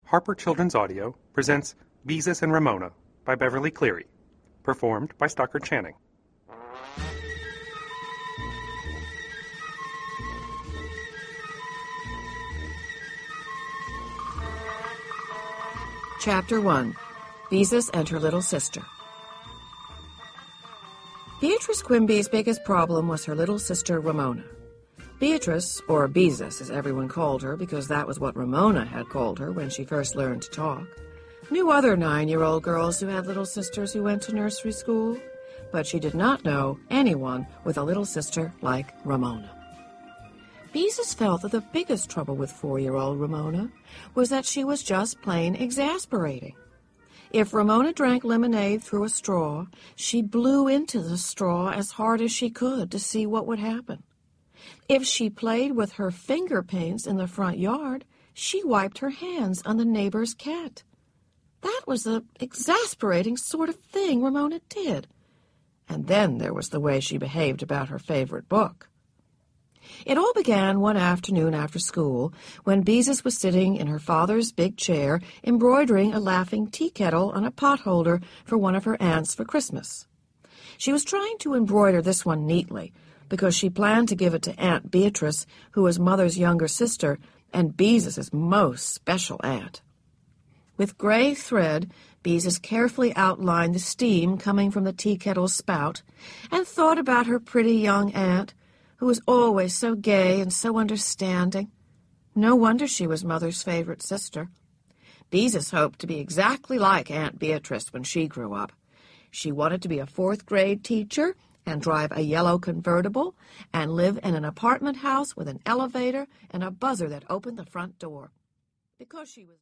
Harper Children's Audio presents Beezus and Ramona by Beverly Cleary, performed by Stockard Channing. Chapter 1. Beezus and Her Little Sister. Beatrice Quimby's biggest problem was her little sister Ramona. Beatrice, or Beezus as everyone called her because that was what Ramona had called her when she first learned to talk, knew other 9-year-old girls who had little sisters who went to nursery school, but she did not know anyone with a little sister like Ramona. Beezus felt that the biggest trouble with 4-year-old Ramona was that she was just plain exasperating. If Ramona drank lemonade through a straw, she blew into the straw as hard as she could to see what would happen. If she played with her finger paints in the front yard, she wiped her hands on the neighbor's cat. That was the exasperating sort of thing Ramona did. And then there was the way she behaved about her favorite book. It all began one afternoon after school when Beezus was sitting in her father's big chair embroidering a laughing tea kettle on a pot holder for one of her aunts for Christmas. She was trying to embroider this one neatly because she planned to give it to Aunt Beatrice, who was Mother's younger sister and Beezus's most special aunt. With gray thread, Beezus carefully outlined the steam coming from the tea kettle's spout and thought about her pretty young aunt, who was always so gay and so understanding. No wonder she was Mother's favorite sister. Beezus hoped to be exactly like Aunt Beatrice when she grew up. She wanted to be a 4th-grade teacher and drive a yellow convertible and live in an apartment house with an elevator and a buzzer that opened the front door. Because she was